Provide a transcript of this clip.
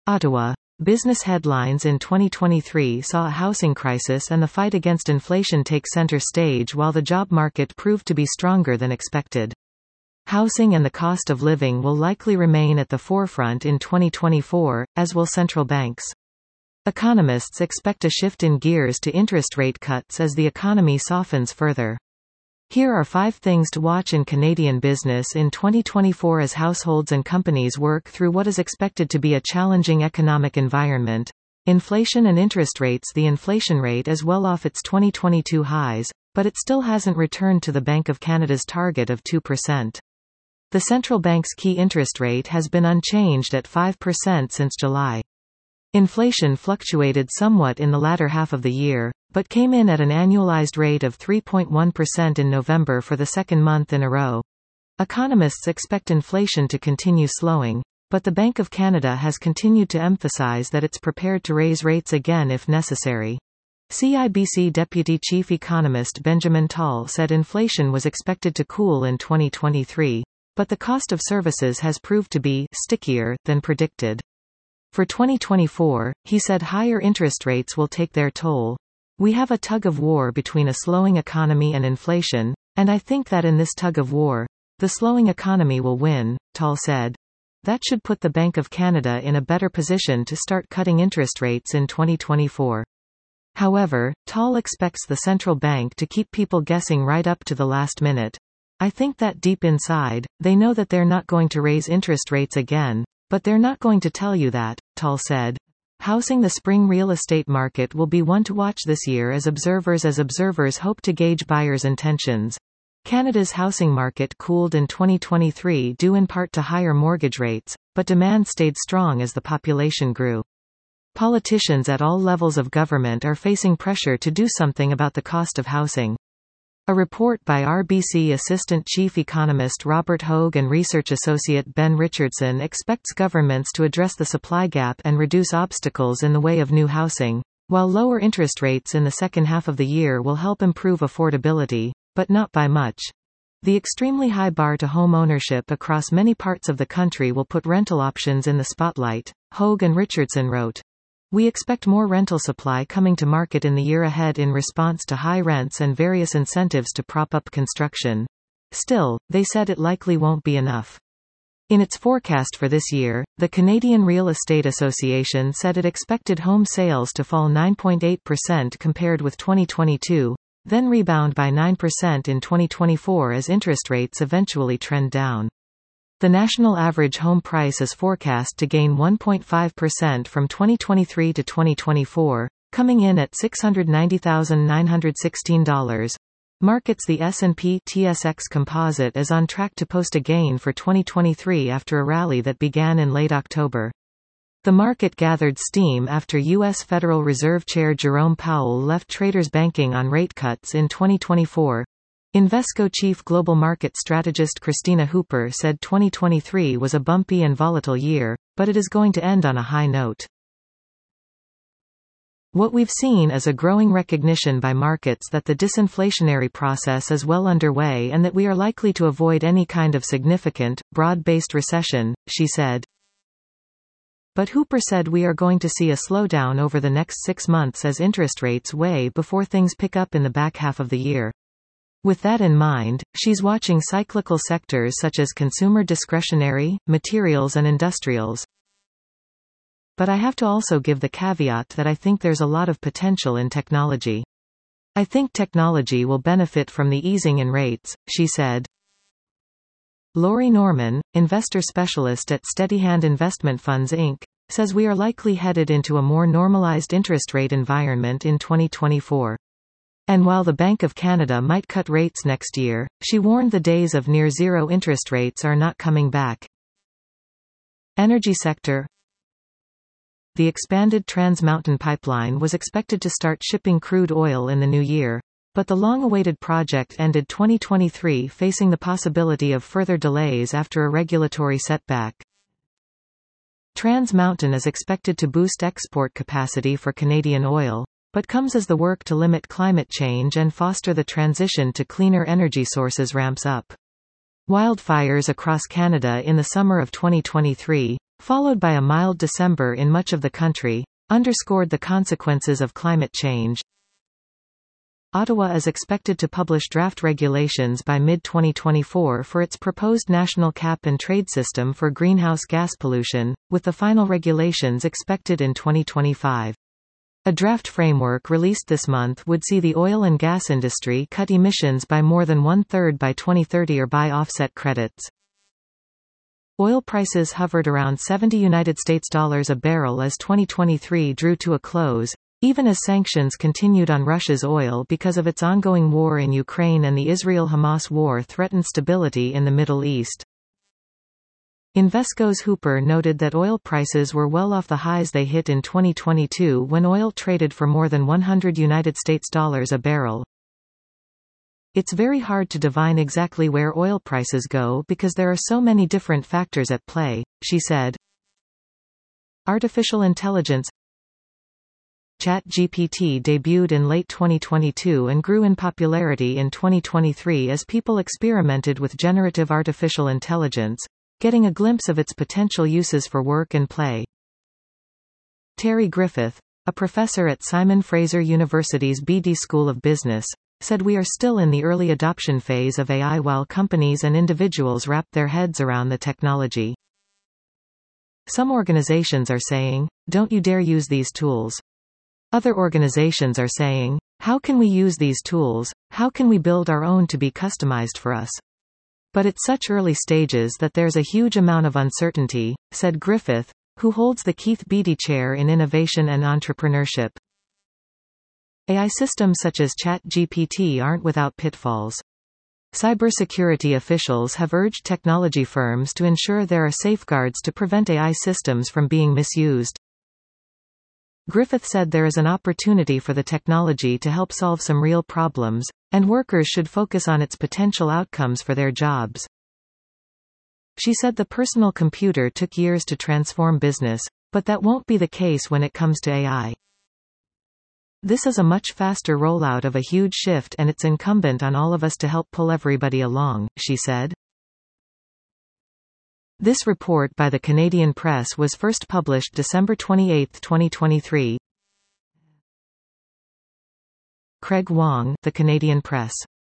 Ottawa. Business headlines in 2023 saw a housing crisis and the fight against inflation take center stage while the job market proved to be stronger than expected. Housing and the cost of living will likely remain at the forefront in 2024, as will central banks. Economists expect a shift in gears to interest rate cuts as the economy softens further. Here are 5 things to watch in Canadian business in 2024 as households and companies work through what is expected to be a challenging economic environment. Inflation and interest rates. The inflation rate is well off its 2022 highs, but it still hasn't returned to the Bank of Canada's target of 2%. The central bank's key interest rate has been unchanged at 5% since July. Inflation fluctuated somewhat in the latter half of the year, but came in at an annualized rate of 3.1% in November for the second month in a row. Economists expect inflation to continue slowing, but the Bank of Canada has continued to emphasize that it's prepared to raise rates again if necessary. CIBC Deputy Chief Economist Benjamin Tal said inflation was expected to cool in 2023, but the cost of services has proved to be stickier than predicted. For 2024, he said higher interest rates will take their toll. We have a tug-of-war between a slowing economy and inflation, and I think that in this tug-of-war, the slowing economy will win, Tal said. That should put the Bank of Canada in a better position to start cutting interest rates in 2024. However, Tal expects the central bank to keep people guessing right up to the last minute. I think that deep inside, they know that they're not going to raise interest rates again, but they're not going to tell you that, Tal said. Housing. The spring real estate market will be one to watch this year as observers hope to gauge buyers' intentions. Canada's housing market cooled in 2023 due in part to higher mortgage rates, but demand stayed strong as the population grew. Politicians at all levels of government are facing pressure to do something about the cost of housing. A report by RBC Assistant Chief Economist Robert Hogue and Research Associate Ben Richardson expects governments to address the supply gap and reduce obstacles in the way of new housing, while lower interest rates in the second half of the year will help improve affordability, but not by much. The extremely high bar to home ownership across many parts of the country will put rental options in the spotlight, Hogue and Richardson wrote. We expect more rental supply coming to market in the year ahead in response to high rents and various incentives to prop up construction. Still, they said it likely won't be enough. In its forecast for this year, the Canadian Real Estate Association said it expected home sales to fall 9.8% compared with 2022, then rebound by 9% in 2024 as interest rates eventually trend down. The national average home price is forecast to gain 1.5% from 2023 to 2024, coming in at $690,916. Markets. The S&P/TSX Composite is on track to post a gain for 2023 after a rally that began in late October. The market gathered steam after U.S. Federal Reserve Chair Jerome Powell left traders banking on rate cuts in 2024. Invesco chief global market strategist Christina Hooper said 2023 was a bumpy and volatile year, but it is going to end on a high note. What we've seen is a growing recognition by markets that the disinflationary process is well underway and that we are likely to avoid any kind of significant, broad-based recession, she said. But Hooper said we are going to see a slowdown over the next 6 months as interest rates weigh before things pick up in the back half of the year. With that in mind, she's watching cyclical sectors such as consumer discretionary, materials and industrials. But I have to also give the caveat that I think there's a lot of potential in technology. I think technology will benefit from the easing in rates, she said. Lori Norman, investor specialist at Steadyhand Investment Funds Inc., says we are likely headed into a more normalized interest rate environment in 2024. And while the Bank of Canada might cut rates next year, she warned the days of near-zero interest rates are not coming back. Energy sector. The expanded Trans Mountain Pipeline was expected to start shipping crude oil in the new year, but the long-awaited project ended 2023 facing the possibility of further delays after a regulatory setback. Trans Mountain is expected to boost export capacity for Canadian oil, but comes as the work to limit climate change and foster the transition to cleaner energy sources ramps up. Wildfires across Canada in the summer of 2023, followed by a mild December in much of the country, underscored the consequences of climate change. Ottawa is expected to publish draft regulations by mid-2024 for its proposed national cap-and-trade system for greenhouse gas pollution, with the final regulations expected in 2025. A draft framework released this month would see the oil and gas industry cut emissions by more than one-third by 2030 or buy offset credits. Oil prices hovered around $70 a barrel as 2023 drew to a close, even as sanctions continued on Russia's oil because of its ongoing war in Ukraine and the Israel-Hamas war threatened stability in the Middle East. Invesco's Hooper noted that oil prices were well off the highs they hit in 2022 when oil traded for more than $100 a barrel. It's very hard to divine exactly where oil prices go because there are so many different factors at play, she said. Artificial intelligence. ChatGPT debuted in late 2022 and grew in popularity in 2023 as people experimented with generative artificial intelligence, getting a glimpse of its potential uses for work and play. Terry Griffith, a professor at Simon Fraser University's Beatty School of Business, said we are still in the early adoption phase of AI while companies and individuals wrap their heads around the technology. Some organizations are saying, "Don't you dare use these tools." Other organizations are saying, "How can we use these tools? How can we build our own to be customized for us?" But it's such early stages that there's a huge amount of uncertainty, said Griffith, who holds the Keith Beatty Chair in Innovation and Entrepreneurship. AI systems such as ChatGPT aren't without pitfalls. Cybersecurity officials have urged technology firms to ensure there are safeguards to prevent AI systems from being misused. Griffith said there is an opportunity for the technology to help solve some real problems, and workers should focus on its potential outcomes for their jobs. She said the personal computer took years to transform business, but that won't be the case when it comes to AI. This is a much faster rollout of a huge shift and it's incumbent on all of us to help pull everybody along, she said. This report by the Canadian Press was first published December 28, 2023. Craig Wong, The Canadian Press.